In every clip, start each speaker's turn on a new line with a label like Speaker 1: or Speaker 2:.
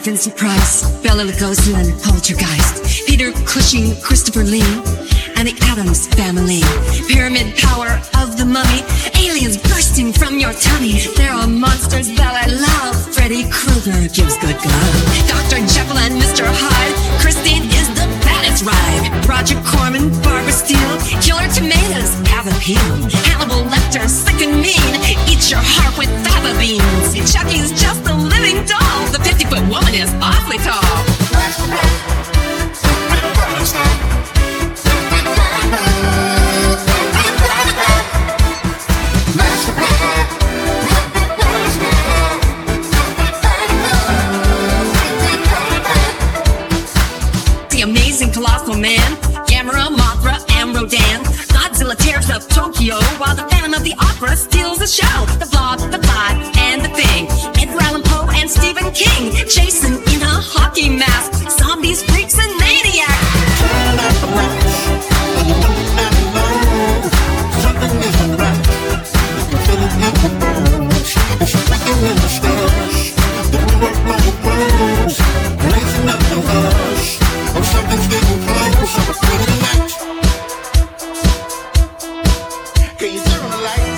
Speaker 1: Vincent Price, Bela Lugosi, and Poltergeist, Peter Cushing, Christopher Lee, and the Addams Family, Pyramid Power of the Mummy, aliens bursting from your tummy. There are monsters that I love. Freddy Krueger gives good love. Dr. Jekyll and Mr. Hyde, Christine is the baddest ride. Roger Corman, Barbara Steele, Killer Tomatoes have appeal. Hannibal Lecter, sick and mean, eat your heart with fava beans. Chucky's just a living doll. The 50-foot woman is awfully tall. The amazing colossal man, Gamera, Mothra, and Rodan. Godzilla tears up Tokyo while the Phantom of the Opera steals the show. The Blob, the Fly, and the Thing. Edgar Allan Poe and Stephen King. Jason in a hockey mask. Zombies, freaks, and maniacs.
Speaker 2: Turn up the lights, and you know, something isn't right. You can feel it in the bones. It's breaking in the stars. The world like it burns, blazing up the hush. Oh, something's getting close. I'm afraid of the night. Can you turn on the lights?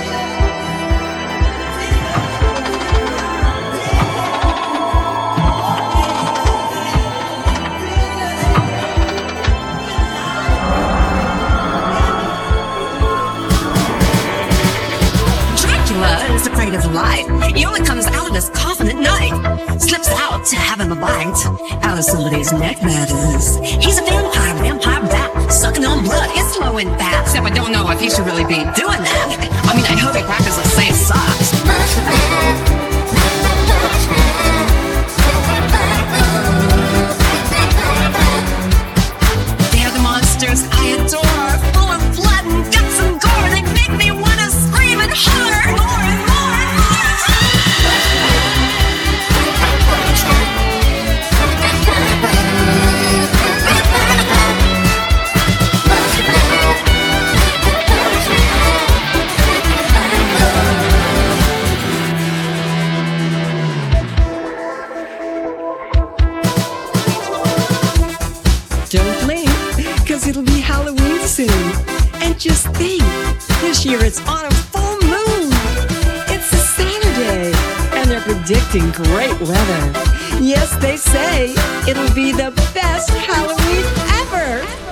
Speaker 1: Dracula is afraid of life. He only comes out of his coffin at night. Slips out to have him a bite out of somebody's neck, that is. He's a vampire bat, sucking on blood. It's slow and fast. Except I don't know if he should really be doing that. I mean, I hope he practices the same socks. They're the monsters I adore, full of blood and guts and gore. They make me want to scream and holler more and more and more. Don't blink, cause it'll be Halloween soon. And just think, this year it's on a full moon. It's a Saturday, and they're predicting great weather. Yes, they say it'll be the best Halloween ever.